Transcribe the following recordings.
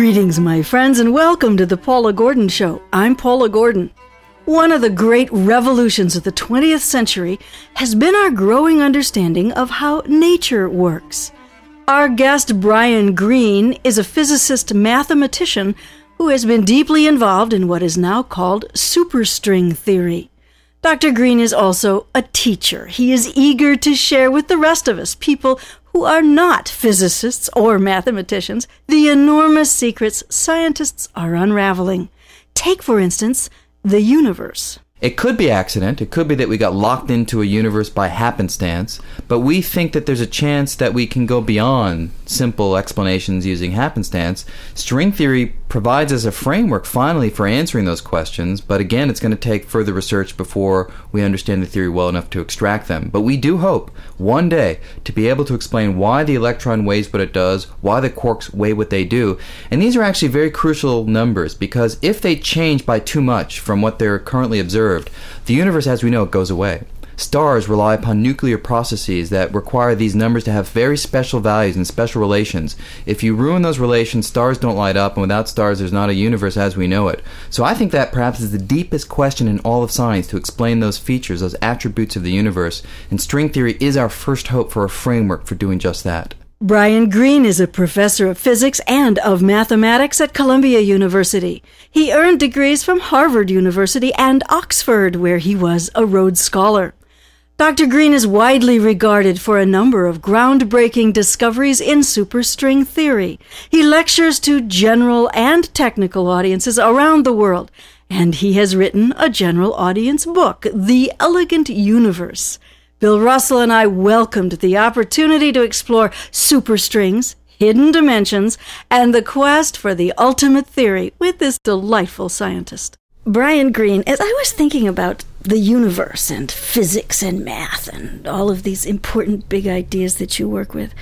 Greetings, my friends, and welcome to the Paula Gordon Show. I'm Paula Gordon. One of the great revolutions of the 20th century has been our growing understanding of how nature works. Our guest, Brian Greene, is a physicist mathematician who has been deeply involved in what is now called superstring theory. Dr. Greene is also a teacher. He is eager to share with the rest of us, people who are not physicists or mathematicians, the enormous secrets scientists are unraveling. Take, for instance, the universe. It could be accident. It could be that we got locked into a universe by happenstance, but we think that there's a chance that we can go beyond simple explanations using happenstance. String theory provides us a framework, finally, for answering those questions, but again, it's going to take further research before we understand the theory well enough to extract them. But we do hope, one day, to be able to explain why the electron weighs what it does, why the quarks weigh what they do, and these are actually very crucial numbers, because if they change by too much from what they're currently observed, the universe as we know it goes away. Stars rely upon nuclear processes that require these numbers to have very special values and special relations. If you ruin those relations, stars don't light up, and without stars there's not a universe as we know it. So I think that perhaps is the deepest question in all of science, to explain those features, those attributes of the universe, and string theory is our first hope for a framework for doing just that. Brian Greene is a professor of physics and of mathematics at Columbia University. He earned degrees from Harvard University and Oxford, where he was a Rhodes Scholar. Dr. Greene is widely regarded for a number of groundbreaking discoveries in superstring theory. He lectures to general and technical audiences around the world, and he has written a general audience book, The Elegant Universe. Bill Russell and I welcomed the opportunity to explore superstrings, hidden dimensions, and the quest for the ultimate theory with this delightful scientist. Brian Greene, as I was thinking about the universe and physics and math and all of these important big ideas that you work with,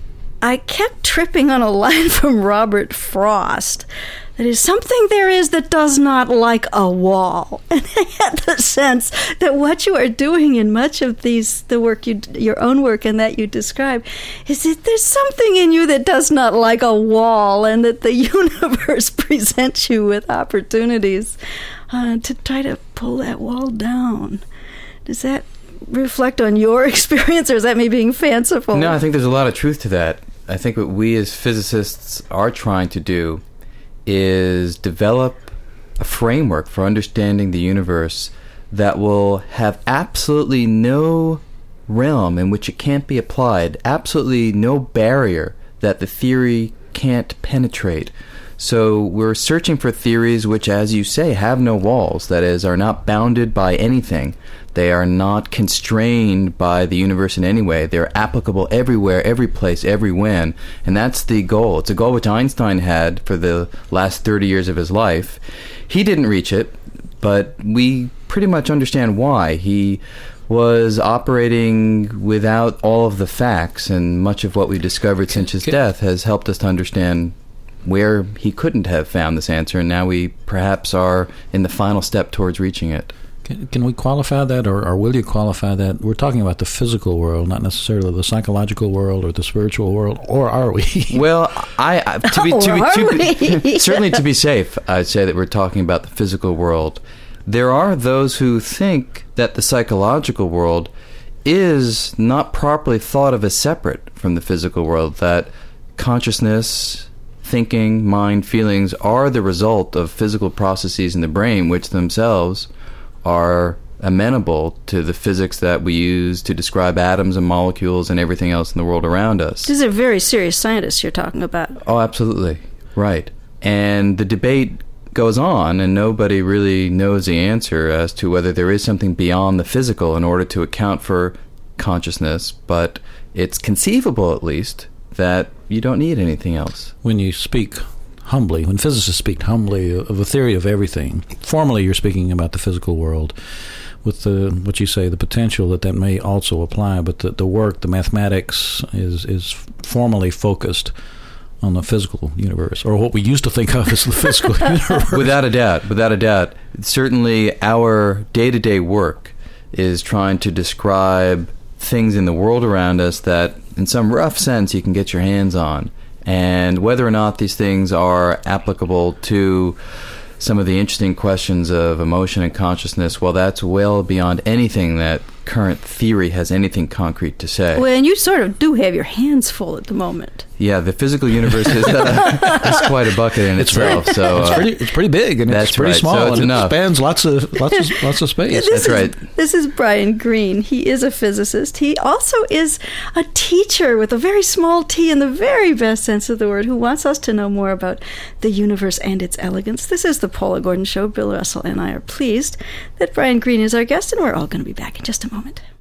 I kept tripping on a line from Robert Frost. That is, something there is that does not like a wall. And I had the sense that what you are doing in much of the work, your own work and that you describe, is that there's something in you that does not like a wall, and that the universe presents you with opportunities to try to pull that wall down. Does that reflect on your experience, or is that me being fanciful? No, I think there's a lot of truth to that. I think what we as physicists are trying to do is develop a framework for understanding the universe that will have absolutely no realm in which it can't be applied, absolutely no barrier that the theory can't penetrate. So we're searching for theories which, as you say, have no walls, that is, are not bounded by anything. They are not constrained by the universe in any way. They're applicable everywhere, every place, every when. And that's the goal. It's a goal which Einstein had for the last 30 years of his life. He didn't reach it, but we pretty much understand why. He was operating without all of the facts, and much of what we discovered since his death has helped us to understand where he couldn't have found this answer, and now we perhaps are in the final step towards reaching it. Can we qualify that, or will you qualify that? We're talking about the physical world, not necessarily the psychological world or the spiritual world, or are we? Well, certainly to be safe, I'd say that we're talking about the physical world. There are those who think that the psychological world is not properly thought of as separate from the physical world, that consciousness, thinking, mind, feelings are the result of physical processes in the brain, which themselves are amenable to the physics that we use to describe atoms and molecules and everything else in the world around us. These are very serious scientists you're talking about. Oh, absolutely. Right. And the debate goes on, and nobody really knows the answer as to whether there is something beyond the physical in order to account for consciousness, but it's conceivable, at least, that you don't need anything else. When you speak humbly, when physicists speak humbly of a theory of everything, formally you're speaking about the physical world with what you say, the potential that may also apply, but the work, the mathematics is formally focused on the physical universe, or what we used to think of as the physical universe. Without a doubt. Certainly our day-to-day work is trying to describe things in the world around us that, in some rough sense, you can get your hands on. And whether or not these things are applicable to some of the interesting questions of emotion and consciousness, well, that's well beyond anything that current theory has anything concrete to say. Well, and you sort of do have your hands full at the moment. Yeah, the physical universe is quite a bucket in itself. So it's pretty big, and that's it's pretty right. small, So it's and enough. it spans lots of space. That's right. This is Brian Greene. He is a physicist. He also is a teacher with a very small t in the very best sense of the word, who wants us to know more about the universe and its elegance. This is the Paula Gordon Show. Bill Russell and I are pleased that Brian Greene is our guest, and we're all going to be back in just a moment.